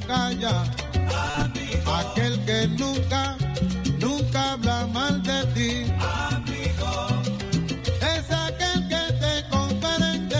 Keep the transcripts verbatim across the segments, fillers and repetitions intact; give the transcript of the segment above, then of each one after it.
calla. Amigo. Aquel que nunca, nunca habla mal de ti. Amigo. Es aquel que te comprende.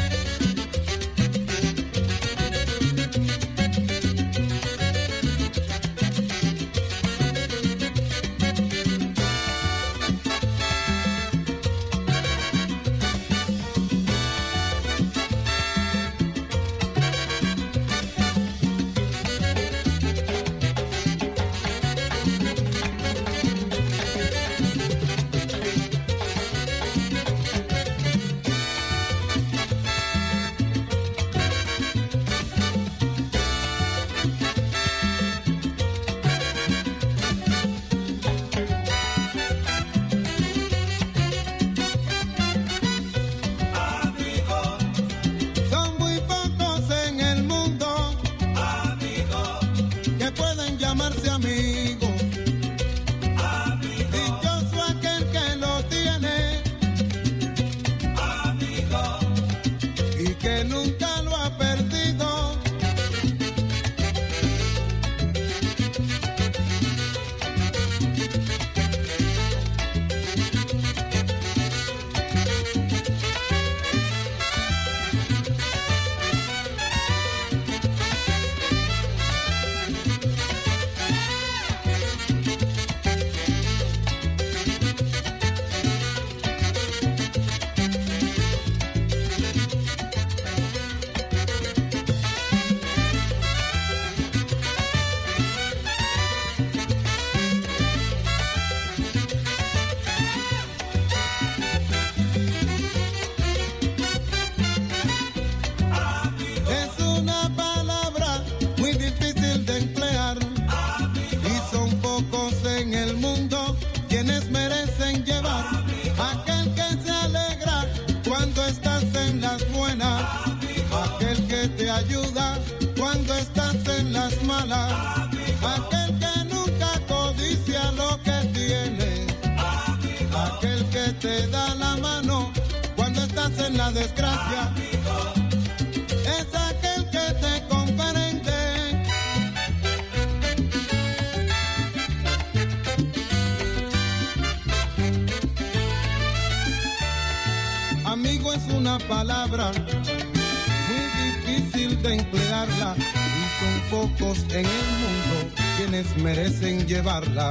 Ayuda cuando estás en las malas. Amigo. Aquel que nunca codicia lo que tiene. Amigo. Aquel que te da la mano cuando estás en la desgracia. Amigo. Es aquel que te comprende. Amigo es una palabra difícil de emplearla y son pocos en el mundo quienes merecen llevarla.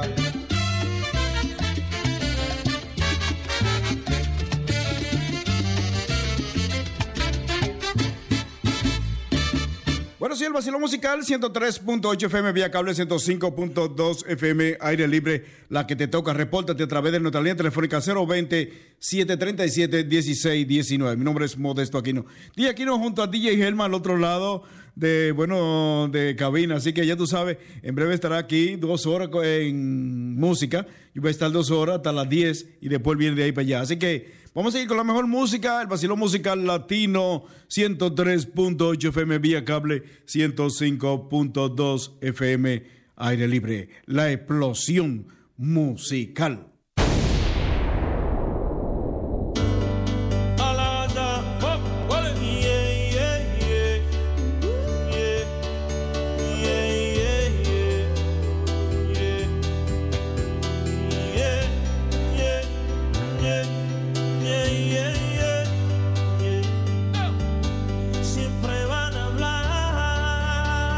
Bueno, sí, el vacilón musical, ciento tres punto ocho F M vía cable, ciento cinco punto dos F M aire libre, la que te toca. Repórtate a través de nuestra línea telefónica cero veinte, siete treinta y siete, dieciséis diecinueve. Mi nombre es Modesto Aquino. D J Aquino junto a D J Helma al otro lado de, bueno, de cabina. Así que ya tú sabes, en breve estará aquí dos horas en música. Yo voy a estar dos horas hasta las diez y después viene de ahí para allá. Así que vamos a seguir con la mejor música, el vacilón musical latino, ciento tres punto ocho F M vía cable, ciento cinco punto dos F M aire libre. La explosión musical.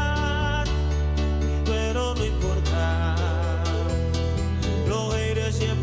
Siempre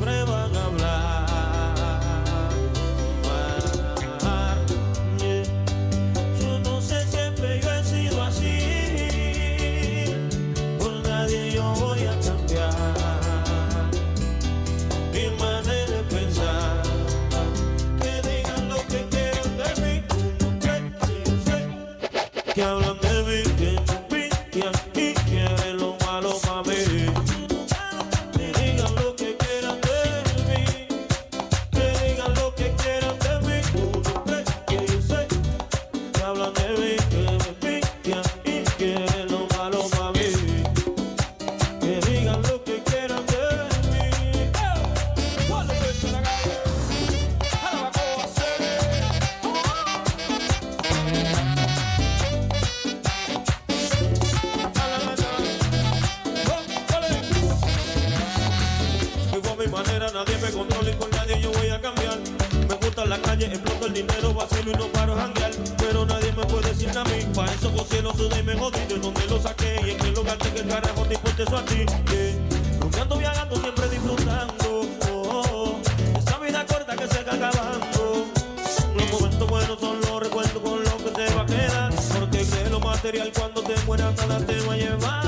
calle, exploto el dinero, vacilo y no paro a janguear. Pero nadie me puede decir a mí, pa' eso gocé lo sudé y me jodí. De donde lo saqué y en qué lugar te que el carajo te importa eso a ti. Yeah. Rumbeando, viajando, siempre disfrutando. Oh, oh. Esa vida corta que se está acabando. Los momentos buenos son los recuerdos con los que te va a quedar. Porque cree lo material cuando te mueras nada te va a llevar.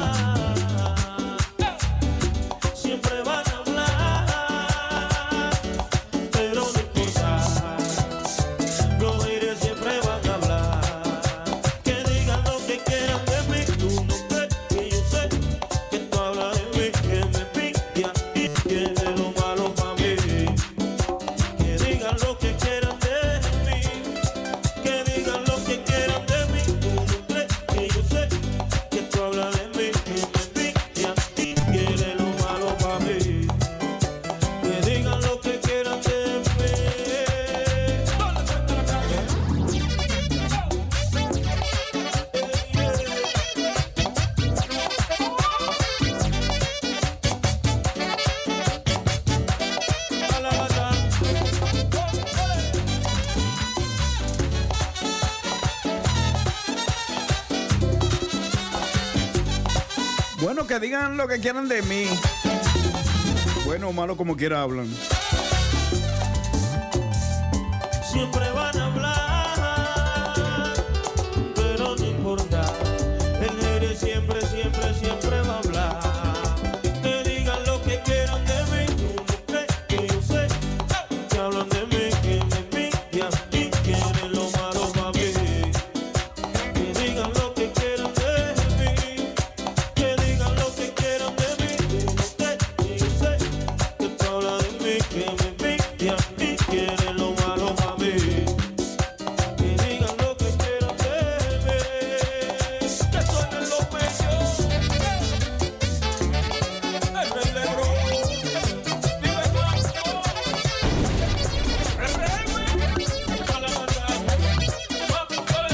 Siempre van a hablar, pero no importa. Los aires siempre van a hablar. Que digan lo que quieran de mí. Tú no crees que yo sé que tú hablas de mí, que me envidia y quiere lo malo para mí. Que digan lo que quieran de mí. Que digan lo que quieran de mí. Tú no crees que yo sé que tú hablas de mí, que me envidia y quiere lo malo para mí. Que digan lo que quieran de mí. Bueno, que digan lo que quieran de mí. Bueno o malo, como quiera hablan. Siempre van a hablar, pero no importa. El aire siempre, siempre, siempre va a hablar. Que digan lo que quieran de mí. Tú no crees que yo sé que hablan de mí, que me envidian y quieren lo malo para mí. Que digan lo que quieran de mí. Que digan lo que quieran de mí. Tú no crees que yo sé que tú hablas de mí, que me envidian y quieren lo malo para mí. Que digan lo que quieran de mí. Que suenen los medios. El rey Lebron. Dime cuánto. El rey, güey. A la verdad. Vamos, pues.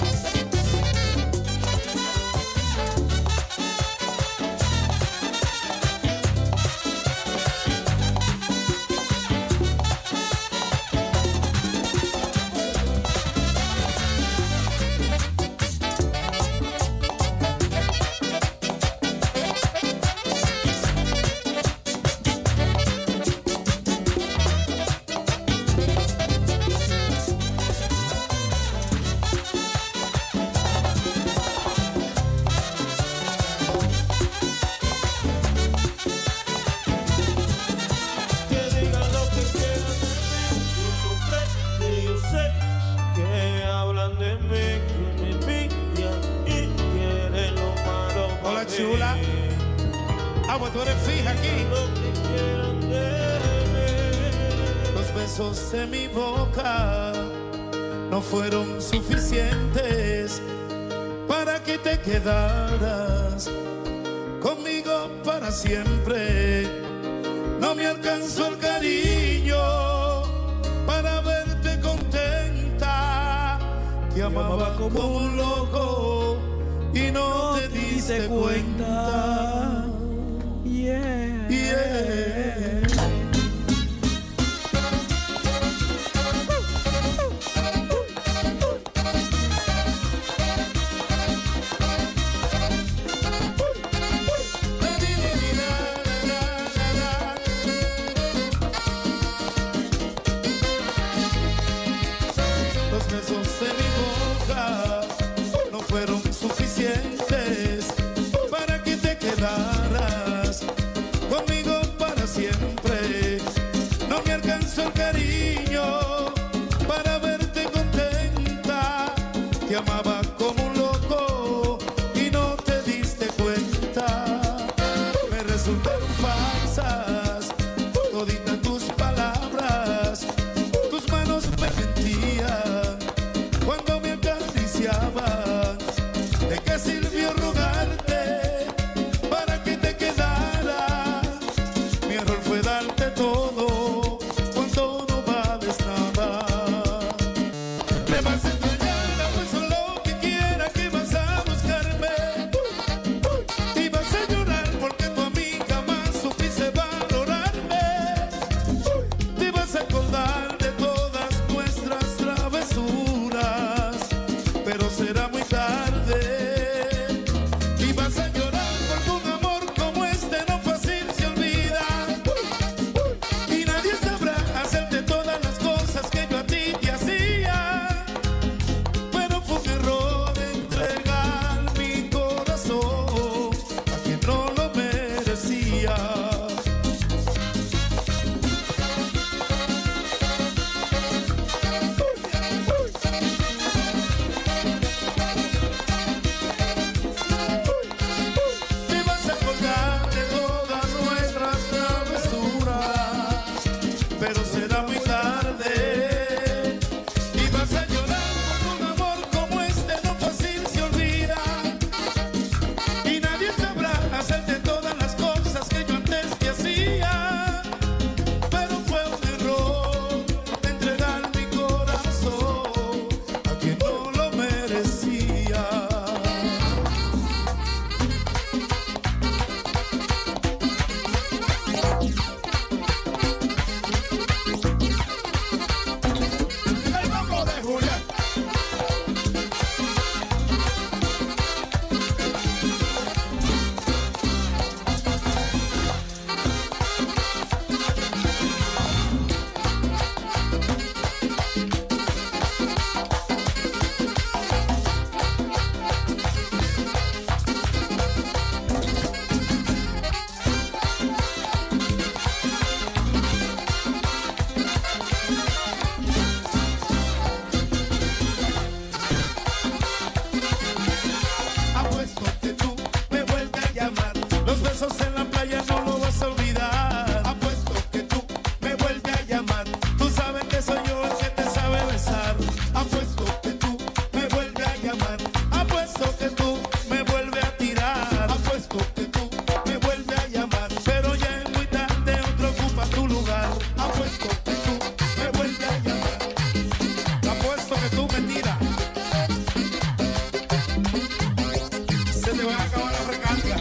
Que digan lo que quieran de mí. Tú no crees que yo sé que hablan de mí, que me envidian y quieren lo malo para Hola, mí. chula. Ah, pues tú eres fija aquí. Lo que quieran de Los besos de mi boca no fueron suficientes para que te quedaras conmigo para siempre. No me alcanzó el cariño para verte contenta. Te amaba como un loco y no te diste cuenta. Yeah. Yeah. Los besos de mi boca no fueron suficientes para que te quedaras conmigo para siempre. besos en la playa no lo vas a olvidar. Apuesto que tú me vuelves a llamar. Tú sabes que soy yo el que te sabe besar. Apuesto que tú me vuelves a llamar. Apuesto que tú me vuelves a tirar. Apuesto que tú me vuelves a llamar. Pero ya es muy tarde, otro ocupa tu lugar. Apuesto que tú me vuelves a llamar. Apuesto que tú me tiras. Se te va a acabar la recarga.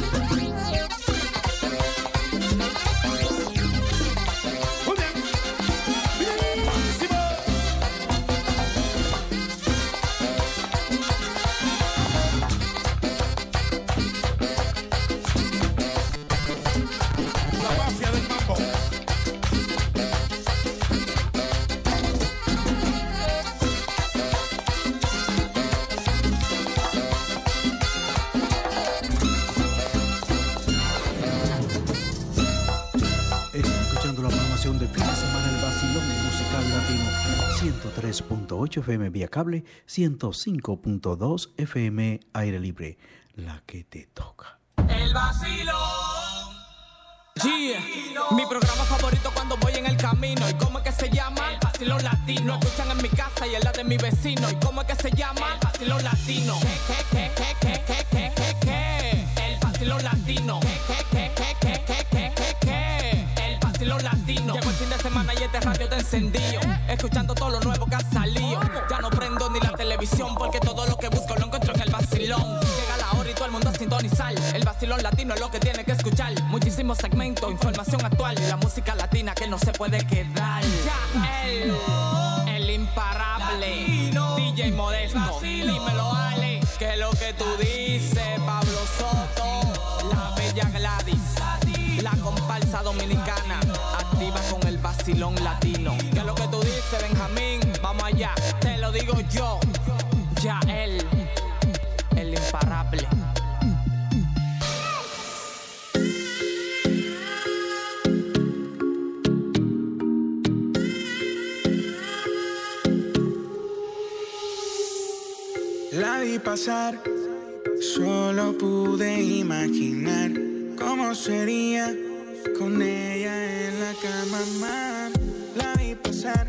Muy bien. Bienísimo. La mafia del mambo. Están escuchando la programación de fin de semana del Vacilón Musical Latino. ciento tres punto ocho F M vía cable, ciento cinco punto dos F M aire libre. La que te toca. El vacilón. Yeah. Mi programa favorito cuando voy en el camino. ¿Y cómo es que se llama? El vacilón latino. Lo escuchan en mi casa y en la de mi vecino. ¿Y cómo es que se llama? El vacilón latino. ¿Qué, qué, qué, qué, qué, qué, qué, qué? El vacilón latino. ¿Qué, qué, qué, qué, qué, qué, qué, qué? El vacilón latino. Llegó el fin de semana y este radio te encendido. Escuchando todo lo nuevo que ha salido. Ya no prendo ni la televisión porque todo lo que busco lo encuentro en el vacilón. Llega la hora y todo el mundo a sintonizar. El vacilón latino es lo que tiene que escuchar. Muchísimos segmentos, información actual. La música latina que no se puede quedar. Ya el, el imparable D J Modesto. Dímelo, Ale, que es lo que tú dices. Pablo Soto, la bella Gladys, la comparsa dominicana, activa con el vacilón latino. ¿Qué es lo que tú dices, Benjamín? Vamos allá, te lo digo yo. Ya él, el imparable. La vi pasar, solo pude imaginar cómo sería con ella en la cama, man. La vi pasar,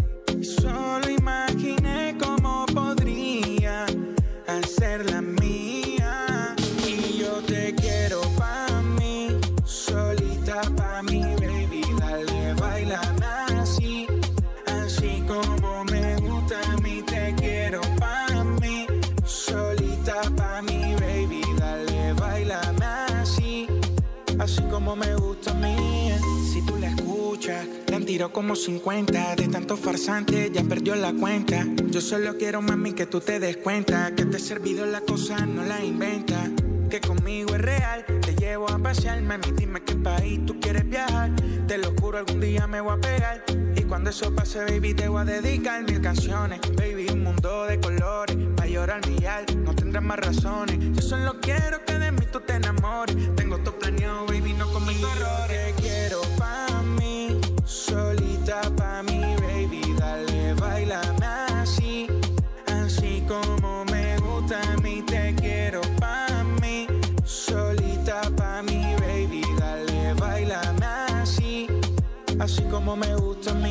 solo imaginé cómo podría hacerla mía. Y yo te quiero pa' mí, solita pa' mí, baby. Dale, bailame así, así como me gusta a mí. Te quiero pa' mí, solita pa' mí, baby. Dale, bailame así, así como me gusta a mí. Si tú la escuchas, le han tirado como cincuenta. De tantos farsantes ya perdió la cuenta. Yo solo quiero, mami, que tú te des cuenta que te he servido la cosa, no la inventa. Que conmigo es real, te llevo a pasear. Mami, dime qué país tú quieres viajar. Te lo juro, algún día me voy a pegar. Y cuando eso pase, baby, te voy a dedicar mil canciones. Baby, un mundo de colores, pa' llorar millar, no tendrás más razones. Yo solo quiero que de mí tú te enamores. Tengo todo planeado, baby, no cometo errores. Te quiero pa' mí, solita pa' mí, baby. Dale, bailame así, así como me gusta a mí. Te quiero pa' mí, solita pa' mí, baby. Dale, bailame así, así como me gusta a mí.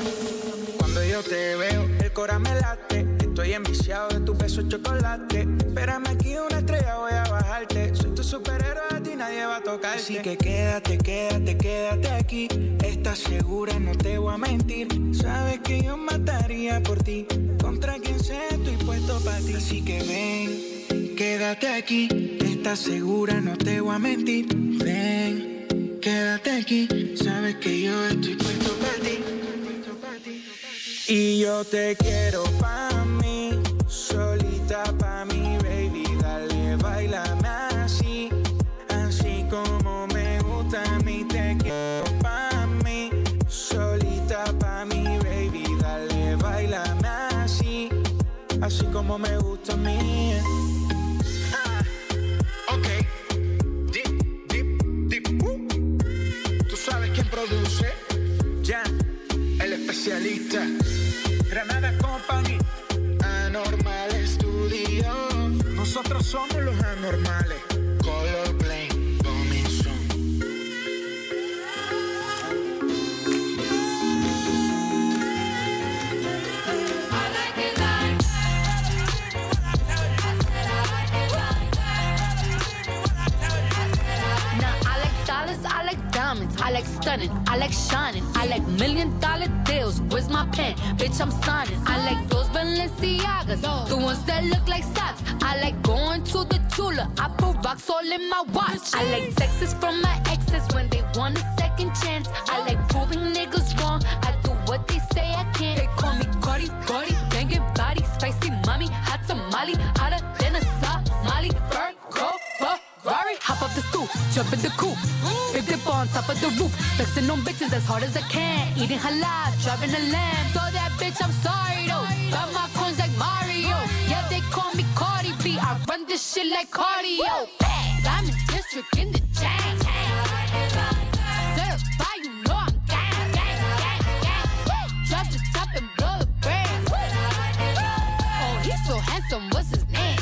Cuando yo te veo, el corazón me late. Estoy enviciado de tu beso chocolate. Espérame aquí una estrella, voy a bajarte. Soy tu superhéroe, a ti nadie va a tocarte. Así que quédate, quédate, quédate aquí. Estás segura, no te voy a mentir. Sabes que yo mataría por ti. Contra quien sea, estoy puesto para ti. Así que ven, quédate aquí. Estás segura, no te voy a mentir. Ven, quédate aquí. Sabes que yo estoy puesto para ti. Y yo te quiero pa' mí, solita pa' mí, baby. Dale, bailame así, así como me gusta a mí. Te quiero pa' mí, solita pa' mí, baby. Dale, bailame así, así como me gusta a mí. Ah, ok. Deep, deep, deep. Uh. Tú sabes quién produce. Ya, el especialista. Granada Company, Anormal Studio. Nosotros somos los anormales. Color Plane, Bombing I like stunning, I like shining, I like million dollar deals. Where's my pen? Bitch, I'm signing. I like those Balenciagas, the ones that look like socks. I like going to the Tula. I put rocks all in my watch. I like texts from my exes when they want a second chance. I like proving niggas wrong. I do what they say I can't. They call me Cardi, Cardi, banging body, spicy mommy, hot tamale, hotter than a Somali. Virgo, Ferrari, hop up the stoop, jump in the coupe, big dip on top of the roof, flexing on bitches as hard as I can, eating halal, driving a lamb. So that bitch, I'm sorry though. Got my coins like Mario. Yeah, they call me Cardi B. I run this shit like cardio. Diamond District in the chain. Certified, you know I'm gang, gang, gang, gang. Drop the top and blow the brand. Oh, he's so handsome. What's his name?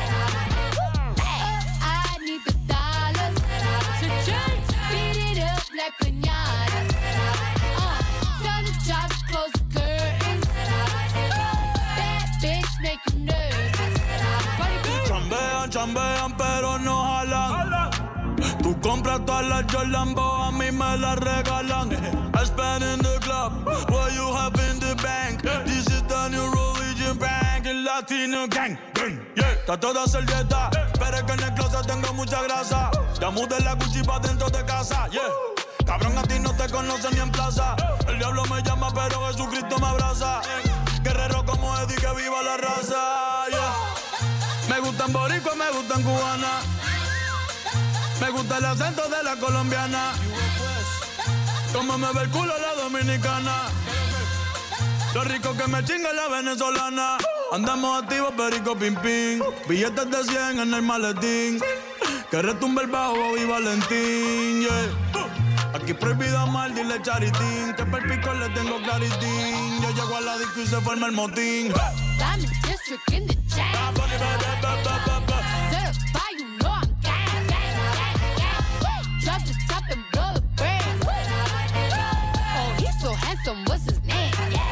I need the dollars to just beat it up like piñatas. Uh, tell the job to close the curtains. Bad bitch make you nervous. Chambean, chambean, pero no jalan. Tú compras todas las Jordan, a mí me las regalan. I spend in the club, what you have in the bank. This is the new religion bank, el Latino gang. Yeah, trato de hacer dieta, pero es que en el closet tengo mucha grasa. Ya mudé la Gucci pa' dentro de casa, yeah. Cabrón, a ti no te conocen ni en plaza. El diablo me llama, pero Jesucristo me abraza. Guerrero como Eddie, que viva la raza, yeah. Me gustan boricua, me gustan cubana. Me gusta el acento de la colombiana. Como me ve el culo la dominicana. Lo rico que me chinga la venezolana. Andamos activos, perico, pim, pim. Billetes de cien en el maletín. Que retumbe el bajo y Valentín, yeah. Aquí prohibido amar, dile charitín. Que per pico le tengo claritín. Yo llego a la disco y se forma el motín. Diamond District in the chain. Certified, you know I'm gang, gang, gang, gang. Drop the top and blow the brand. Oh, he's so handsome. What's his name?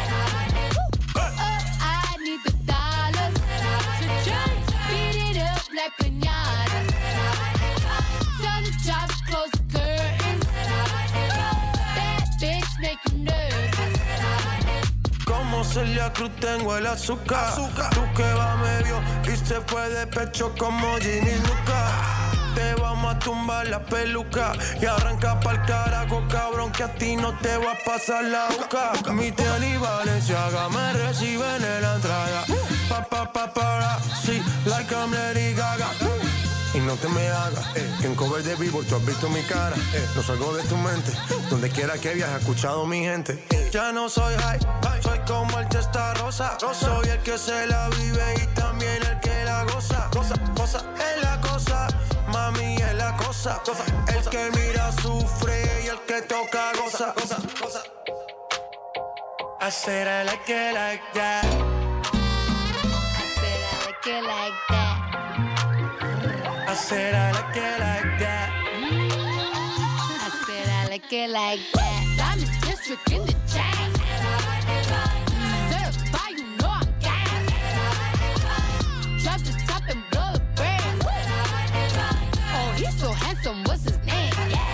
I need the dollars to just beat it up like piñatas. Tell the job to close the curtains. Bad bitch make you nervous. Como Celia Cruz tengo el azúcar. azúcar. Tú que va medio y se fue de pecho como Ginny Luca. Te vamos a tumbar la peluca y arranca pa'l carajo, cabrón, que a ti no te va a pasar la boca. Mi tía y Valenciaga me reciben en la entrada. Pa, pa, pa, para, sí, like I'm Lady Gaga. Y no te me hagas, eh, que en cover de Billboard tú has visto mi cara, eh, no salgo de tu mente, donde quiera que viajes, escuchado mi gente. Ya no soy high, soy como el testa rosa, soy el que se la vive y también el que la goza. Cosa, cosa, es la cosa, mami es la cosa, cosa, el que mira sufre y el que toca goza, goza, goza. I said I like it like that. I said I like it like that. I said I like it like that. I said I like it like that. Diamond District in the chain. Certified, you know I'm gang. Drop the top and blow the brand. Oh, he's so handsome. What's his name?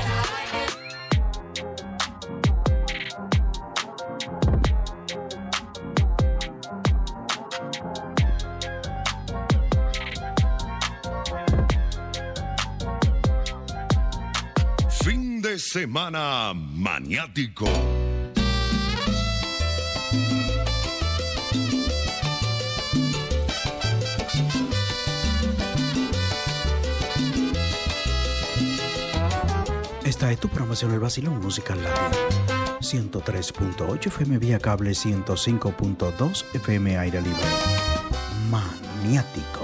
Fin de semana maniático. Esta es tu programación, el Vacilón Musical Latino. ciento tres punto ocho F M vía cable, ciento cinco punto dos F M aire libre. Maniático.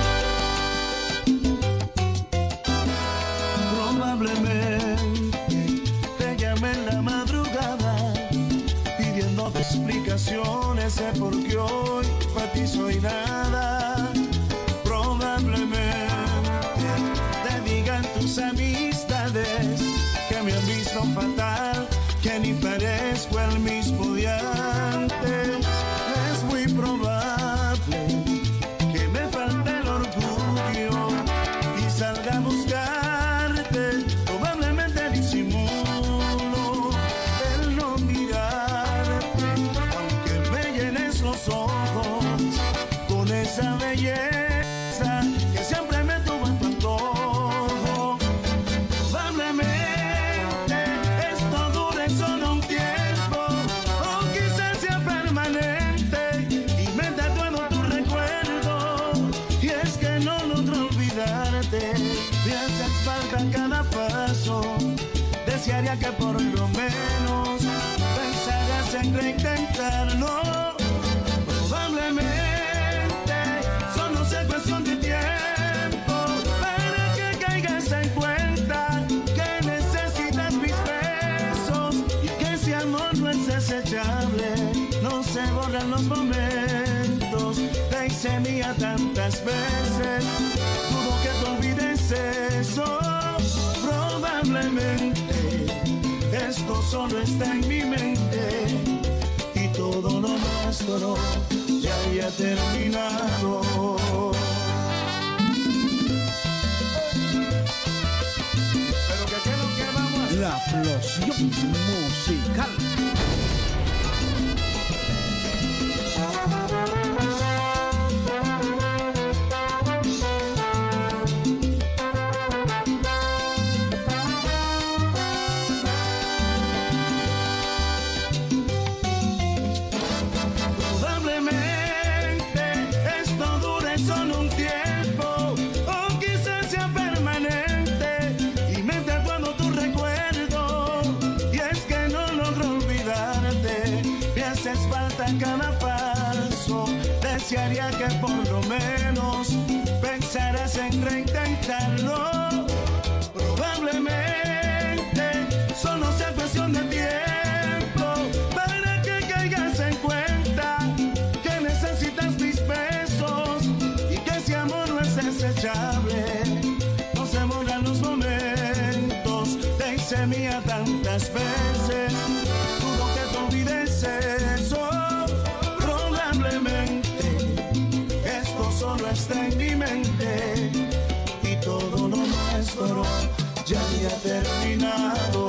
Probablemente te llamé en la madrugada pidiéndote explicaciones de por qué hoy para ti soy nada. Probablemente te digan tus amistades que me han visto fatal, que ni parezco el mismo de antes. Es muy probable que me falte el orgullo y salga a buscarte. Probablemente disimulo me haces falta cada paso. Desearía que por lo menos pensaras en reintentarlo. Probablemente solo sea cuestión de tiempo para que caigas en cuenta que necesitas mis besos y que ese amor no es desechable. No se borran los momentos, te hice mía tantas veces. Dudo que te olvides eso. Probablemente esto solo está en mi mente y todo lo nuestro ya haya terminado. Pero que qué es lo que vamos a hacer. La explosión musical. Cada paso, desearía que por lo menos pensaras en reintentarlo. Probablemente solo sea cuestión de tiempo para que caigas en cuenta que necesitas mis besos y que ese amor no es desechable. No se borran los momentos, te hice mía tantas veces. Dudo que te olvides eso. Solo está en mi mente y todo lo nuestro ya había terminado.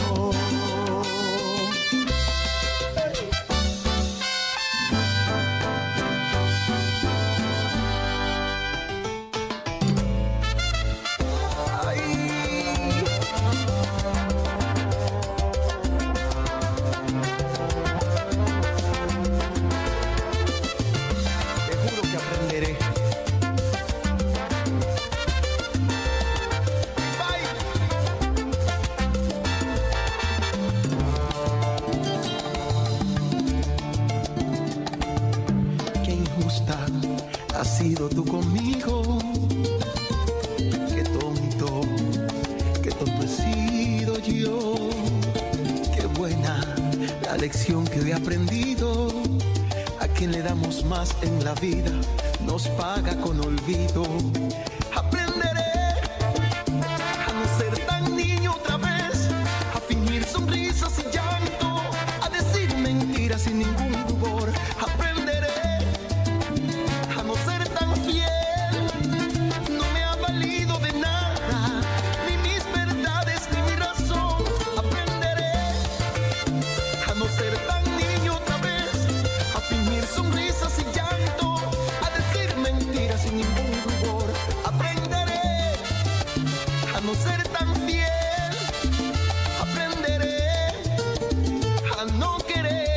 Has sido tú conmigo, qué tonto, qué tonto he sido yo. Qué buena la lección que hoy he aprendido. A quien le damos más en la vida nos paga con olvido. Aprenderé a no ser tan niño otra vez, a fingir sonrisas y llanto, a decir mentiras sin ningún rubor. Aprenderé a no ser tan fiel, no me ha valido de nada, ni mis verdades ni mi razón. Aprenderé a no ser tan niño otra vez, a fingir sonrisas y llanto, a decir mentiras sin ningún rubor. Aprenderé a no ser tan fiel, aprenderé a no querer.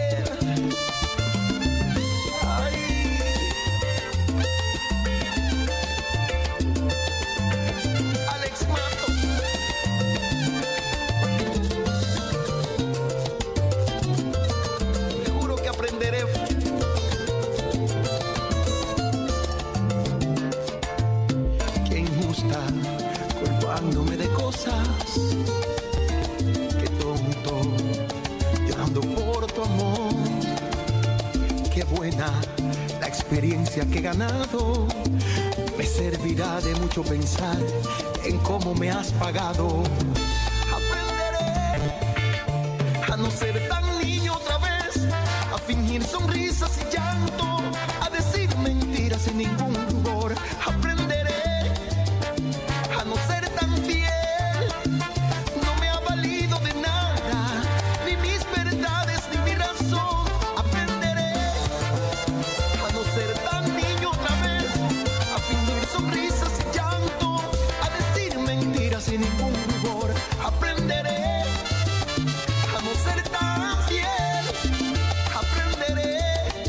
Culpándome de cosas, qué tonto, llorando por tu amor. Qué buena la experiencia que he ganado, me servirá de mucho pensar en cómo me has pagado. Aprenderé a no ser tan niño otra vez, a fingir sonrisas y llanto, a decir mentiras sin ningún rubor. Aprenderé a no ser tan fiel, no me ha valido de nada, ni mis verdades ni mi razón. Aprenderé a no ser tan niño otra vez, a fingir sonrisas y llanto, a decir mentiras sin ningún rubor. Aprenderé a no ser tan fiel, aprenderé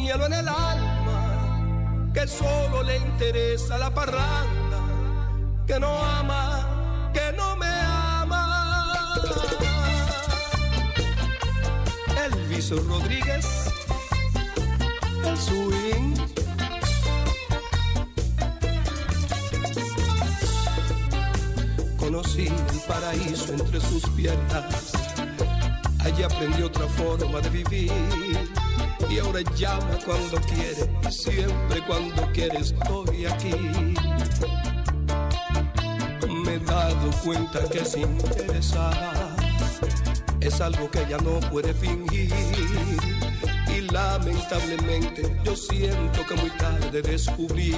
hielo en el alma, que solo le interesa la parranda, que no ama, que no me ama. Elvis Rodríguez, el swing. Conocí el paraíso entre sus piernas, allí aprendí otra forma de vivir, y ahora llama cuando quiere, y siempre cuando quiere estoy aquí. Me he dado cuenta que es interesada, es algo que ella no puede fingir, y lamentablemente yo siento que muy tarde descubrí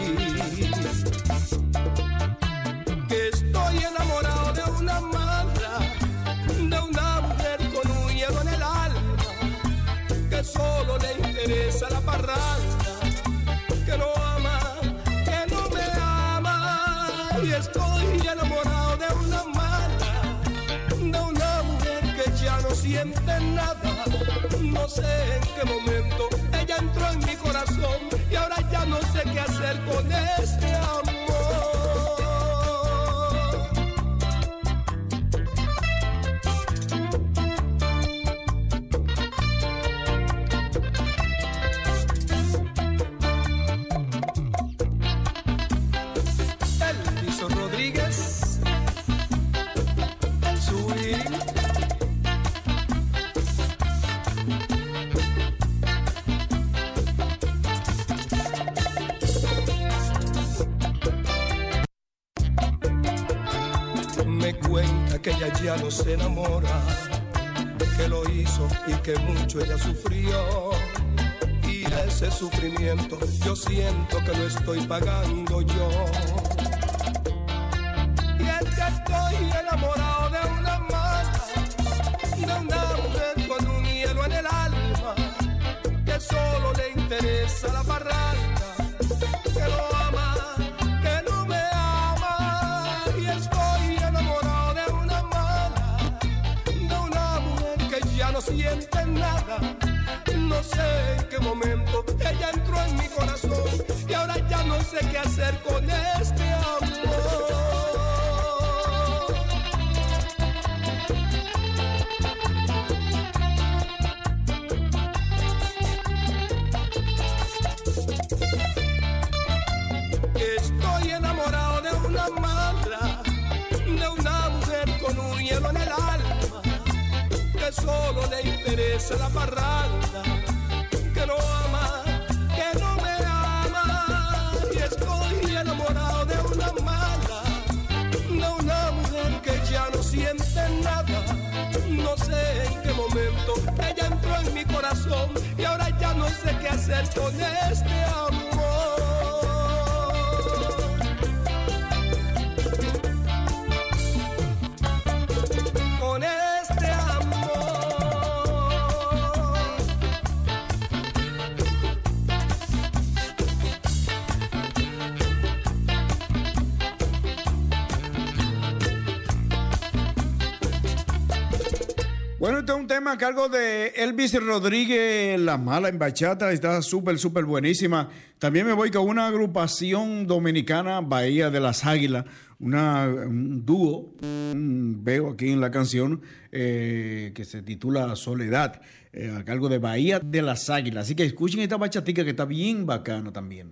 que estoy enamorado de una mala, de una mujer con un hielo en el alma, que solo le interesa la parranda, que no ama, que no me ama. Y estoy enamorado de una mala, de una mujer que ya no siente nada. No sé en qué momento ella entró en mi corazón, y ahora ya no sé qué hacer con este amor. Que ella ya no se enamora, que lo hizo y que mucho ella sufrió, y ese sufrimiento yo siento que lo estoy pagando yo. Y es que estoy enamorado de una mala, de una mujer con un hielo en el alma, que solo le interesa la parranda, que lo ama, que no me ama. Y estoy enamorado de una mala, de una mujer que ya no siente nada. No sé en qué momento ella entró en mi corazón, y ahora ya no sé qué hacer con este amor. Estoy enamorado de una mala, de una mujer con un hielo en el alma, que solo le interesa la parranda, que no ama, que no me ama. Y estoy enamorado de una mala, de una mujer que ya no siente nada. No sé en qué momento ella entró en mi corazón, y ahora ya no sé qué hacer con este amor. Con este amor. Bueno, este es un tema a cargo de Elvis Rodríguez, La Mala en bachata, está súper, súper buenísima. También me voy con una agrupación dominicana, Bahía de las Águilas, una, un dúo, un, veo aquí en la canción, eh, que se titula Soledad, eh, a cargo de Bahía de las Águilas. Así que escuchen esta bachatica que está bien bacana también.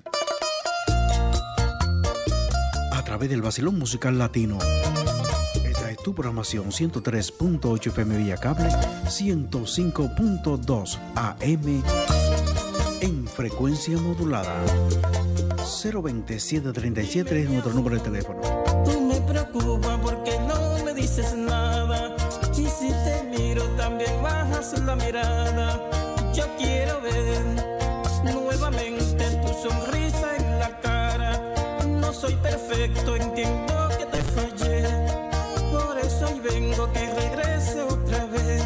A través del Vacilón Musical Latino. Tu programación ciento tres punto ocho F M vía cable, ciento cinco punto dos A M en frecuencia modulada. cero veintisiete treinta y siete es nuestro número de teléfono. Tú me preocupas porque no me dices nada, y si te miro también bajas la mirada. Yo quiero ver nuevamente tu sonrisa en la cara. No soy perfecto, entiendo que te fallé, por eso hoy vengo que regrese otra vez.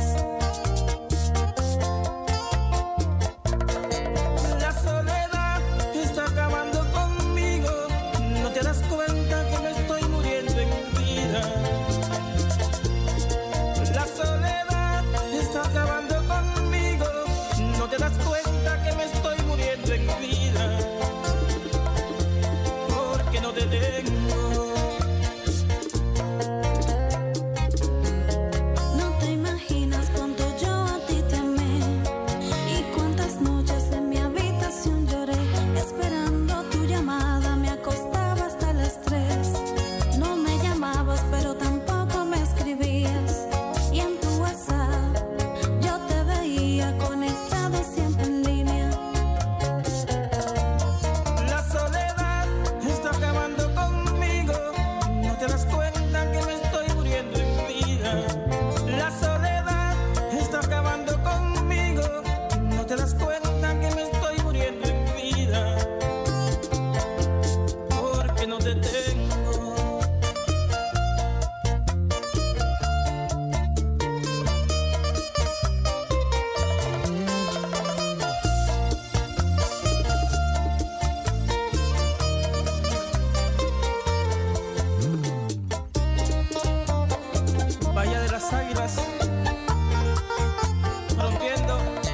La soledad está acabando conmigo, no te das cuenta que me estoy muriendo en vida. La soledad está acabando conmigo, no te das cuenta que me estoy muriendo tengo. No te imaginas cuánto yo a ti te amé y cuántas noches en mi habitación lloré esperando tu llamada. Me acostaba hasta las tres. No me llamabas, pero tampoco me escribías. Y en tu WhatsApp yo te veía conectado siempre en línea. La soledad está acabando conmigo. No te das cuenta que me estoy muriendo en vida. La soledad está acabando conmigo. No te das cuenta que me estoy muriendo en vida. Porque no te tengo. Valle de las Águilas, rompiendo.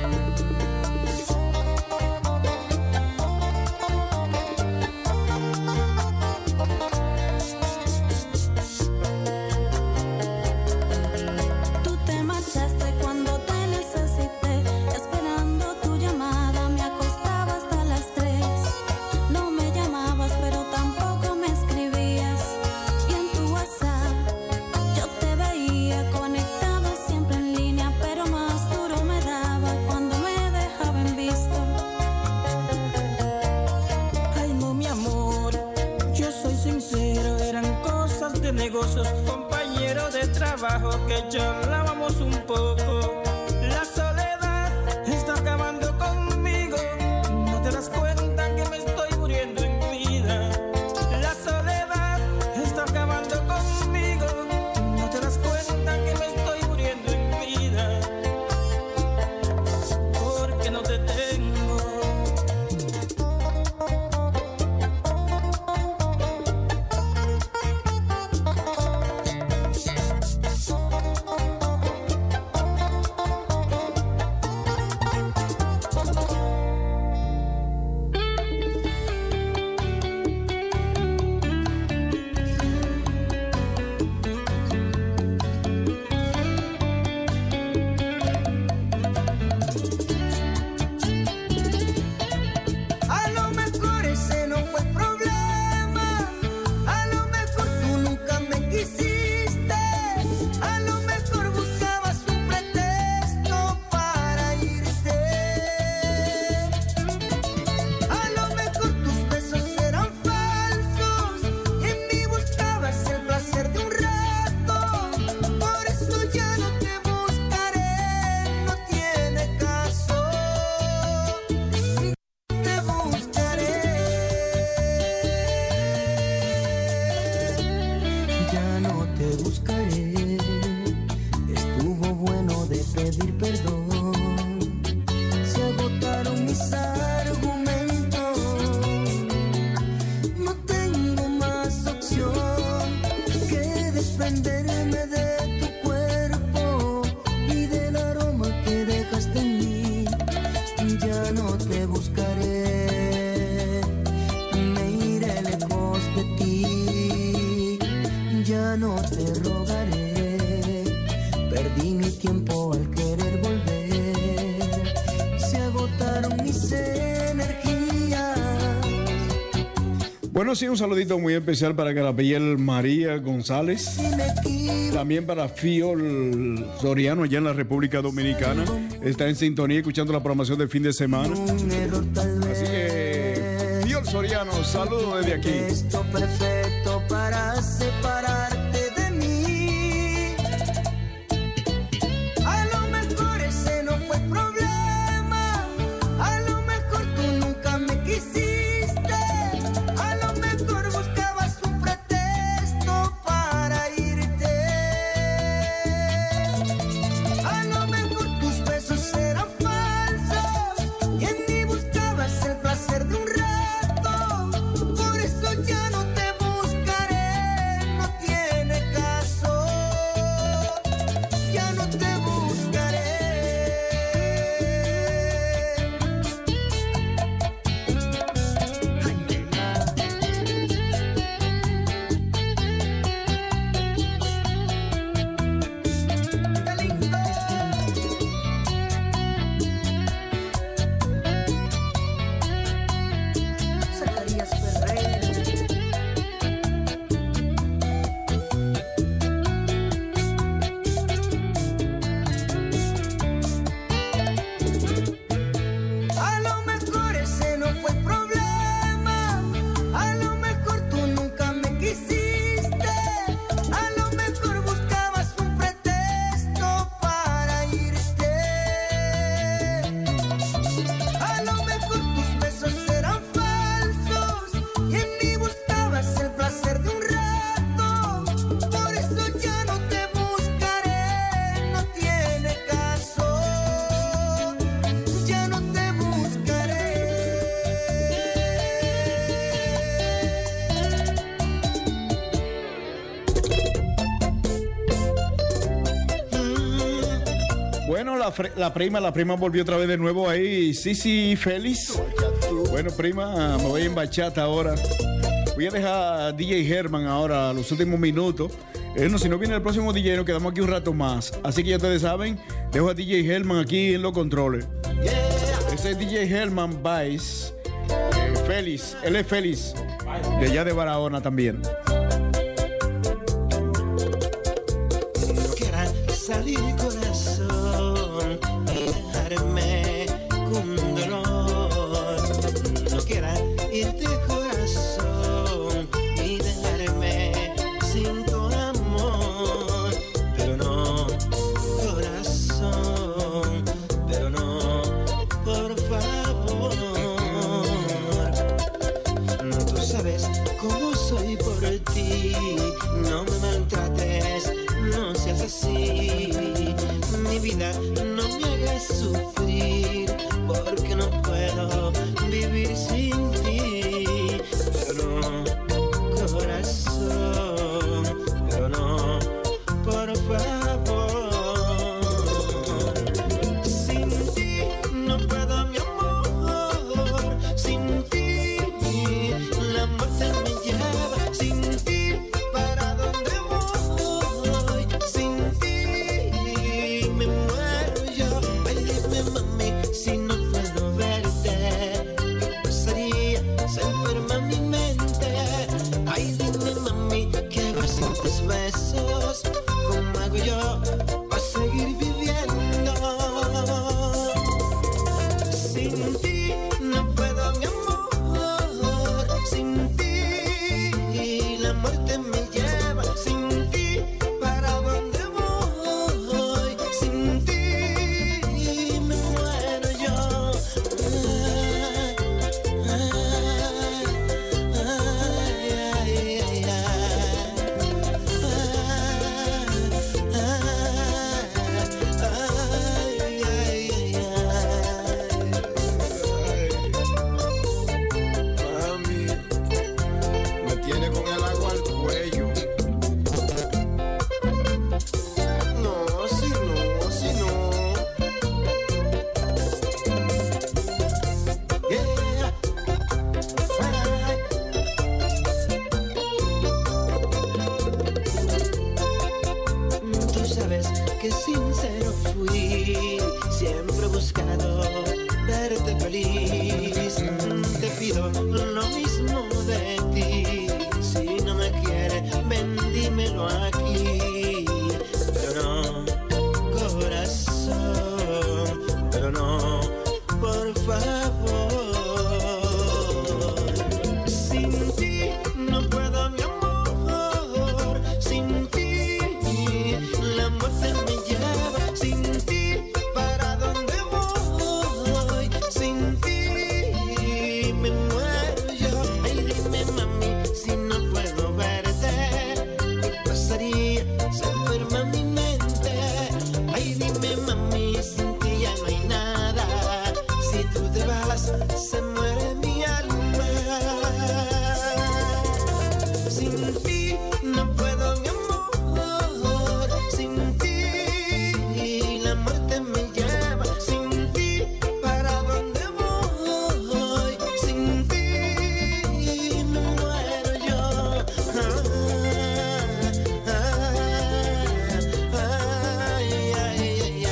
Tú te marchaste cuando te necesité, esperando tu llamada. Me acostaba hasta las tres. No me llamabas, pero tampoco me escribías. Y en tu WhatsApp yo te veía conectado siempre en línea, pero más duro me daba cuando me dejaba en visto. Ay, no, mi amor, yo soy sincero, eran cosas de negocios, compañeros de trabajo que charlábamos un poco. La soledad está acabando conmigo. No te das cuenta que me estoy muriendo en vida. La soledad está acabando conmigo. No te das cuenta que me estoy muriendo en vida. Porque no te tengo. A lo mejor ese no fue el problema, a lo mejor tú nunca me quisiste, a lo mejor buscabas un pretexto para irte, a lo mejor tus besos eran falsos y en mí buscabas el placer de un rato, por eso ya no te buscaré, no tiene caso. Te buscaré, ya no te buscaré. Estuvo bueno de pedir perdón. Se agotaron mis argumentos. No tengo más opción que desprenderme de tu cuerpo y del aroma que dejaste en mí. Ya no te buscaré, me iré lejos de ti. Ya no te rogaré, perdí mi tiempo al querer volver. Se agotaron mis energías. Bueno, sí, un saludito muy especial para Gabriel María González. También para Fiol Soriano, allá en la República Dominicana. Está en sintonía escuchando la programación del fin de semana. Así que, Fiol Soriano, saludos desde aquí. Esto perfecto para separarte de mí. A lo mejor ese no fue el problema, a lo mejor tú nunca me quisiste, a lo mejor buscabas un pretexto para irte, a lo mejor tus besos eran falsos y en mí buscabas el placer de un rato, por eso ya no te voy Bueno, la, la prima, la prima volvió otra vez de nuevo ahí. Sí, sí, feliz. Bueno, prima, me voy en bachata ahora. Voy a dejar a D J Herman ahora, los últimos minutos. Eh, no, si no viene el próximo D J, nos quedamos aquí un rato más. Así que ya ustedes saben, dejo a D J Herman aquí en los controles. Ese es D J Herman Baez. Eh, Félix, él es Félix, de allá de Barahona también. No quieras salir corazón y dejarme con dolor. No quieras irte corazón y dejarme sin tu amor. Pero no, corazón, pero no, por favor. Tú sabes cómo soy por ti, no me maltrates, no seas así. Mi vida no me hagas sufrir, porque no puedo vivir sin ti. Pero no, corazón, pero no, por favor. Sin ti no puedo, mi amor, sin ti la muerte me lleva, sin ti para dónde voy, sin ti me muero yo. Ay, dime mami, si no puedo verte, ¿qué pasaría? Se enferma mi mente. Ay, dime mami, ¿qué hago sin tus besos? ¿Cómo hago yo para seguir viviendo? Sin ti no puedo, mi amor, sin ti la muerte me lleva, sin ti para dónde voy, sin ti me muero yo. Ay, ay, ay, ay, ay. Mami, me tiene con el agua al cuello. No, si no, si no. Yeah. Ay. Tú sabes que sincero fui, siempre he buscado verte feliz. Te pido lo mismo de ti, si no me quieres, ven dímelo aquí. Pero no, corazón, pero no, por favor. Sin ti no puedo, mi amor, sin ti la muerte me lleva, sin ti para dónde voy, sin ti me muero yo. Ay, dime mami, si no puedo verte, ¿qué pasaría? Se enferma mi mente. Ay, dime mami, sin ti ya no hay nada. Si tú te vas, se muere mi alma. Sin ti no puedo, mi amor, sin ti la muerte me lleva, sin ti para dónde voy, sin ti me muero yo. Ay, ay, ay, ay,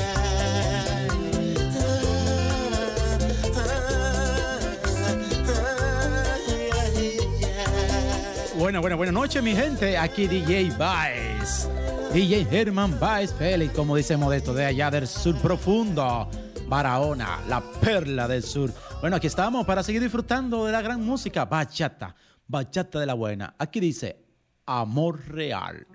Buena, buena, buena noche, mi gente. Aquí D J Baez. D J Herman Baez Félix, como dice Modesto, de allá del sur profundo. Barahona, la perla del sur. Bueno, aquí estamos para seguir disfrutando de la gran música. Bachata, bachata de la buena. Aquí dice, amor real.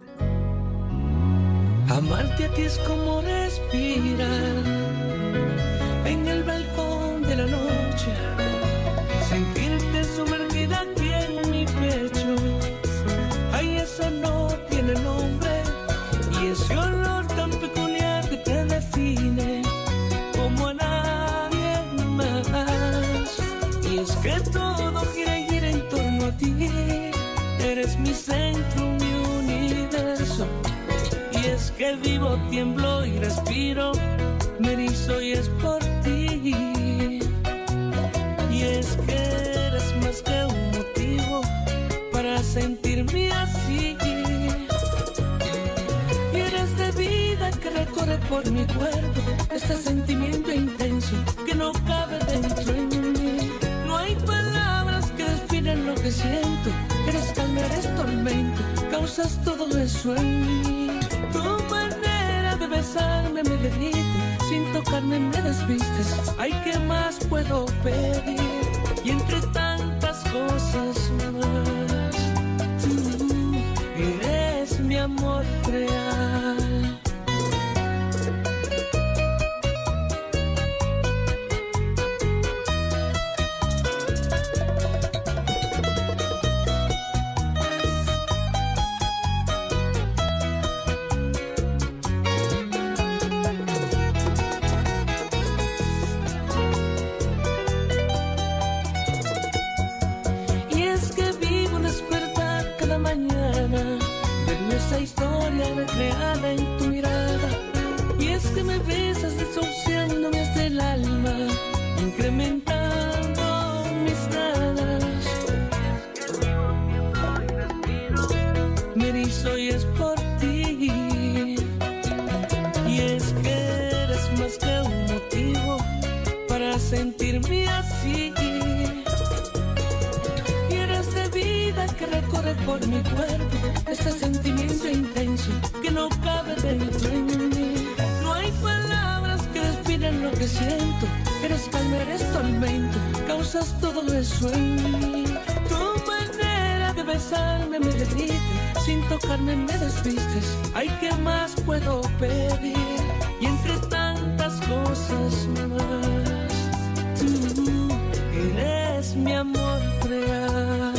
Amarte a ti es como respirar en el balcón de la noche, sentirte sumergida aquí en mi pecho. Ay, eso no tiene nombre, y ese olor tan peculiar que te define como a nadie más. Y es que todo gira y gira en torno a ti, eres mi centro, mi universo. Y es que vivo, tiemblo y respiro me erizo y es por ti. Y es que eres más que un motivo para sentirme así. Y eres de vida que recorre por mi cuerpo, este sentimiento intenso que no cabe dentro en mí. No hay palabras que definen lo que siento. Eres calma, eres tormento, causas todo eso en mí. Tu manera de besarme me derrite, sin tocarme me desvistes. Ay, ¿qué más puedo pedir? Y entre tantas cosas más, tú eres mi amor real. Esa historia recreada en tu mirada. Y es que me besas desahuciándome hasta el alma, incrementando mis ganas. Me erizo y es por ti. Y es que eres más que un motivo para sentirme así. Y eres de vida que recorre por mi cuerpo, este sentimiento intenso que no cabe dentro en mí. No hay palabras que definen lo que siento. Eres calma, eres tormento, causas todo eso en mí. Tu manera de besarme me derrite, sin tocarme me desvistes. Ay, ¿qué más puedo pedir? Y entre tantas cosas más, tú eres mi amor real.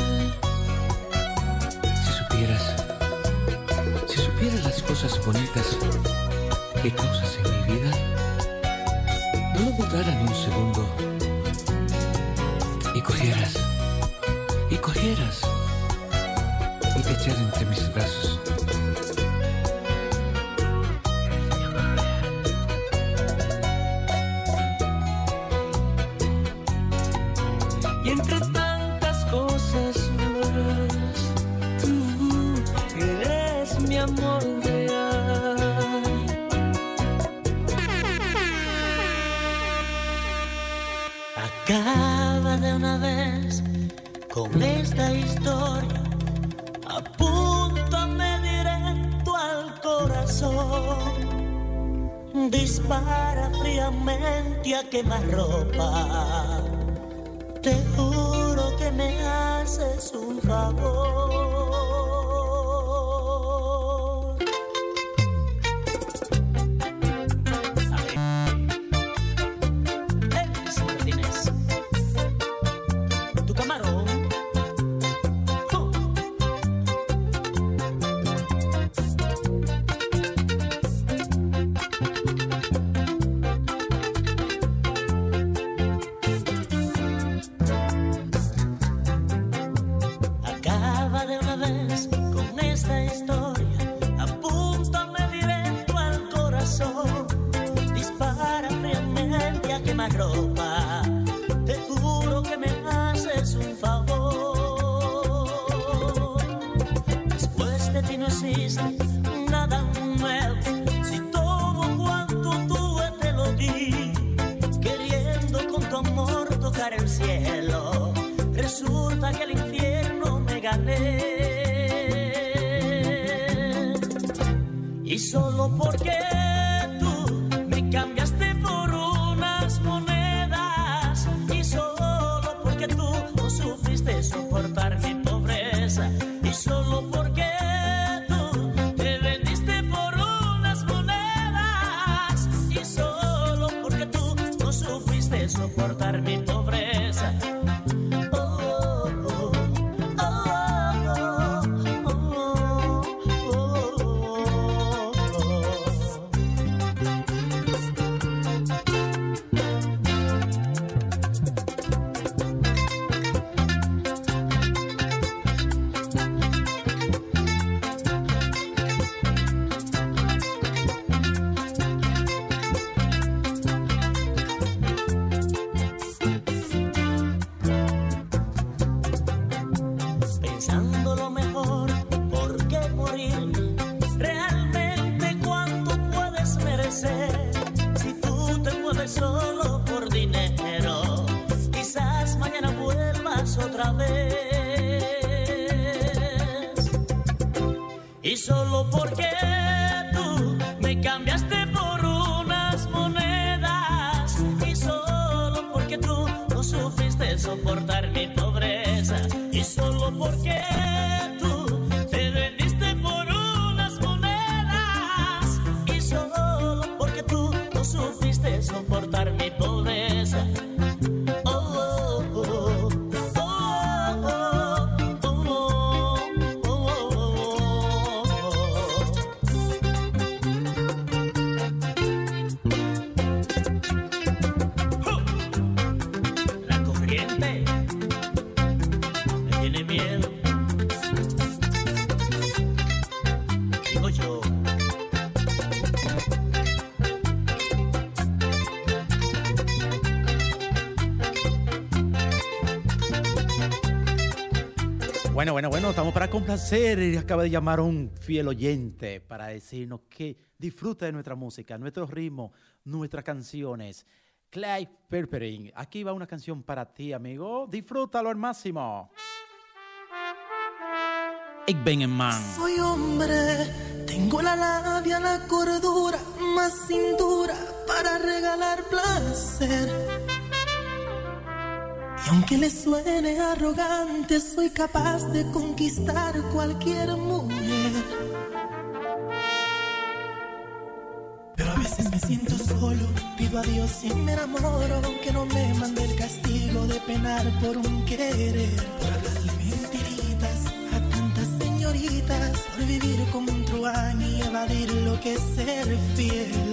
Las cosas bonitas que causas en mi vida, no lo dudaran un segundo y cogieras, y cogieras y te echaras entre mis brazos. Y entre tantas cosas más, tú eres mi amor real. Acaba de una vez con esta historia, apúntame directo al corazón, dispara fríamente a quemarropa. Te juro que me haces un favor. Ropa, te juro que me haces un favor. Después de ti no existe nada nuevo, si todo cuanto tuve te lo di, queriendo con tu amor tocar el cielo, resulta que el infierno me gané. Y solo porque tú me cambiaste por unas monedas, y solo porque tú no sufriste soportar mi pobreza, y solo porque tú te vendiste por unas monedas, y solo porque tú no sufriste soportar mi pobreza. Y solo porque tú me cambiaste por unas monedas. Y solo porque tú no supiste soportar mi pobreza. Y solo porque tú te vendiste por unas monedas. Y solo porque tú no supiste soportar mi pobreza. Bueno, bueno, bueno, estamos para complacer. Acaba de llamar un fiel oyente para decirnos que disfruta de nuestra música, nuestros ritmos, nuestras canciones. Clay Perpering, aquí va una canción para ti, amigo. Disfrútalo al máximo. Ik ben een man. Soy hombre, tengo la labia, la cordura, más cintura para regalar placer. Y aunque le suene arrogante, soy capaz de conquistar cualquier mujer. Pero a veces me siento solo, pido a Dios y me enamoro, que no me mande el castigo de penar por un querer. Por hablarle mentiritas a tantas señoritas, por vivir como un truán y evadir lo que es ser fiel.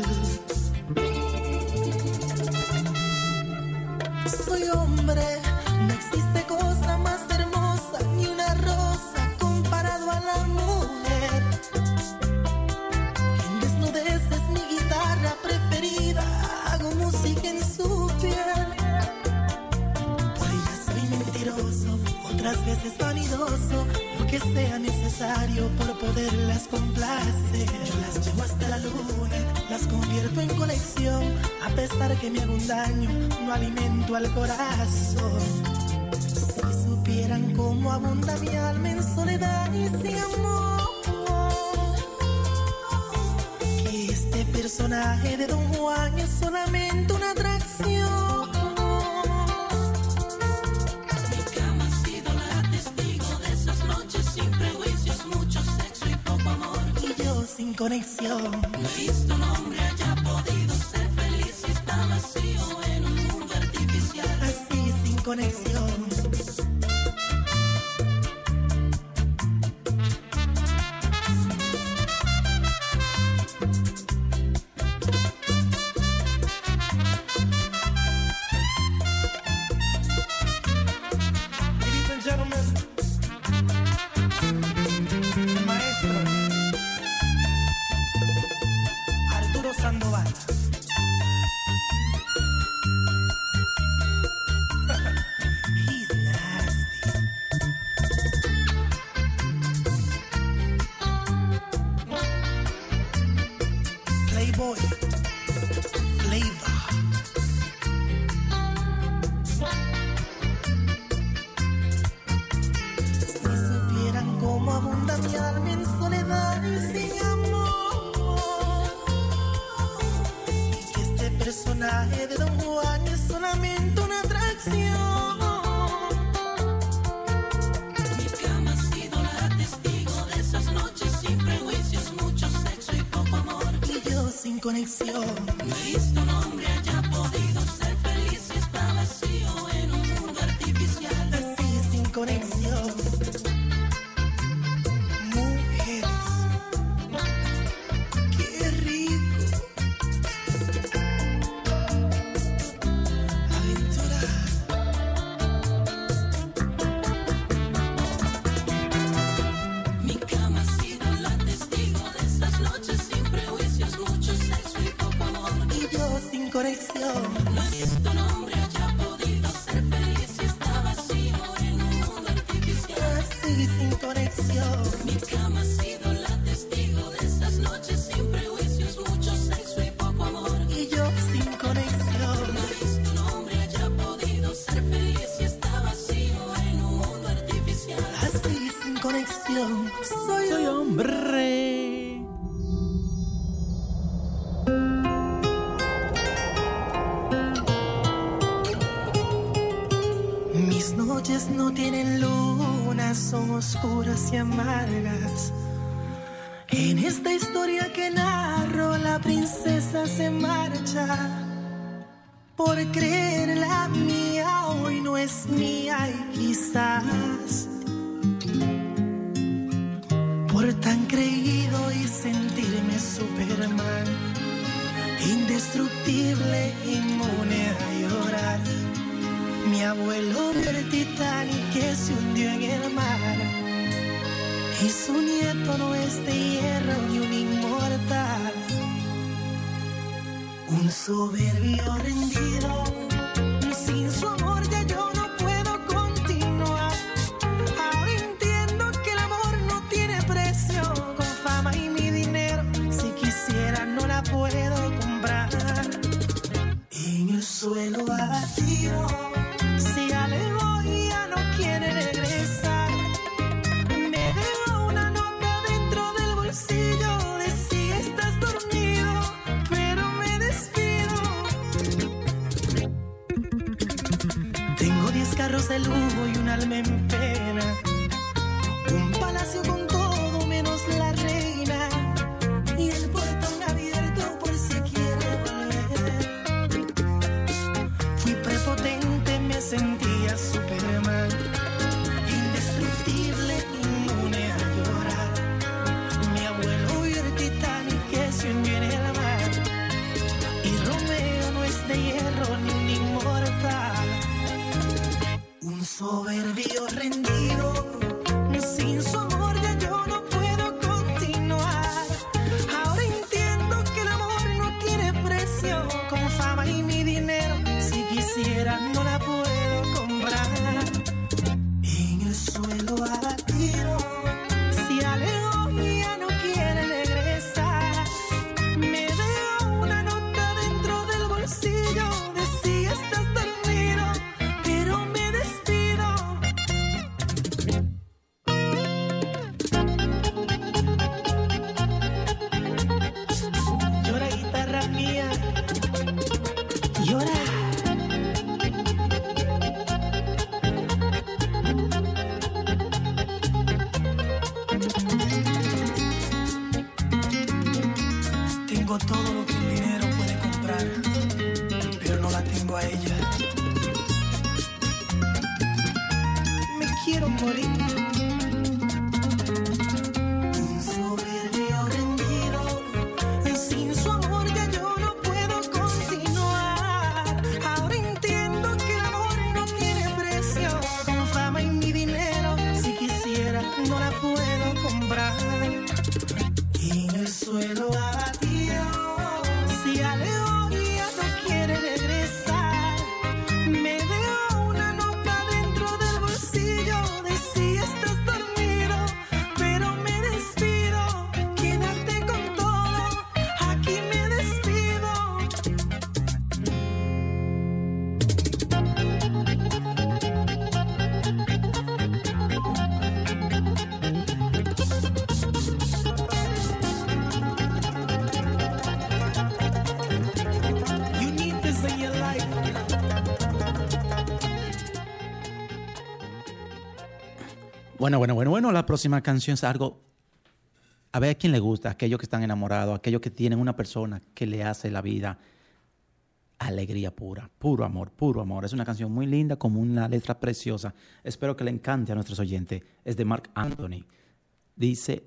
Soy hombre, no existe cosa más hermosa ni una rosa comparado a la mujer. En desnudez es mi guitarra preferida, hago música en su piel. Por ella soy mentiroso, otras veces vanidoso, lo que sea necesario por poderlas complacer. Yo las llevo hasta la luna, las convierto en colección, a pesar que me hago un daño, no alimento al corazón. Si supieran cómo abunda mi alma en soledad y sin amor, que este personaje de Don Juan es solamente una atracción. Mi cama ha sido la testigo de esas noches sin prejuicios, mucho sexo y poco amor. Y yo sin conexión. No he visto un hombre haya podido ser feliz y está vacío en un mundo artificial. Así sin conexión. Ladies and gentlemen, el maestro Arturo Sandoval. He's nasty. Playboy, Flavor. Si supieran cómo abunda mi alma en soledad y sin amor, y que este personaje de Don Juan es solamente una atracción. Mi cama ha sido la testigo de esas noches sin prejuicios, mucho sexo y poco amor. Y yo sin conexión. No he visto un hombre haya podido ser feliz y está vacío en un mundo artificial. Así sin conexión. Mujeres, qué rico. Aventura. Mi cama ha sido la testigo de esas noches sin prejuicios, mucho sexo y poco amor. Y yo sin conexión. No he visto un hombre haya podido ser feliz y está vacío en un mundo artificial. Así sin conexión. Mi cama ha sido la testigo de esas noches sin prejuicios, mucho sexo y poco amor. Y yo sin conexión. No he visto un hombre haya podido ser feliz y está vacío en un mundo artificial. Así sin conexión. Soy, Soy hombre. duras y amargas. En esta historia que narro, la princesa se marcha por creer la mía, hoy no es mía y quizás por tan creído y sentirme Superman, indestructible, inmune a llorar. Mi abuelo vio el Titanic que se hundió en el mar y su nieto no es de hierro ni un inmortal. Un soberbio rendido, sin su amor ya yo no puedo continuar. Ahora entiendo que el amor no tiene precio, con fama y mi dinero, si quisiera no la puedo comprar. En el suelo abatido, si alejó y ya no quiere regresar, me dejó una nota dentro del bolsillo de si estás dormido, pero me despido. Tengo diez carros de lujo y un alma en pena, un palacio con todo menos la reina, y el portón abierto por si quiere volver. Fui prepotente, me sentía Superman, indestructible, inmune a llorar. Mi abuelo vio el Titanic que se hundió en el mar, y Romeo no es de hierro ni un inmortal. Un soberbio rendido, sin su amor ya yo no puedo continuar. Ahora entiendo que el amor no tiene precio, con fama y mi dinero, si quisiera no la puedo comprar. En el suelo abatido, si alejó y ya no quiere regresar, me dejó una nota dentro del bolsillo de si estás dormido, pero me despido. Llora guitarra mía, llora. Tengo todo lo que el dinero puede comprar, pero no la tengo a ella. Me quiero morir. Un soberbio rendido, sin su amor ya yo no puedo continuar. Ahora entiendo que el amor no tiene precio, con fama y mi dinero, si quisiera no la puedo comprar. En el suelo abatido, si alejó y ya no quiere regresar, me dejó una nota dentro del bolsillo de si estás dormido, pero me despido. Quédate con todo, aquí me despido. You need this in your life. Bueno, bueno, bueno, bueno. La próxima canción es algo. A ver a quién le gusta, aquellos que están enamorados, aquellos que tienen una persona que le hace la vida alegría pura, puro amor, puro amor. Es una canción muy linda, con una letra preciosa. Espero que le encante a nuestros oyentes. Es de Marc Anthony. Dice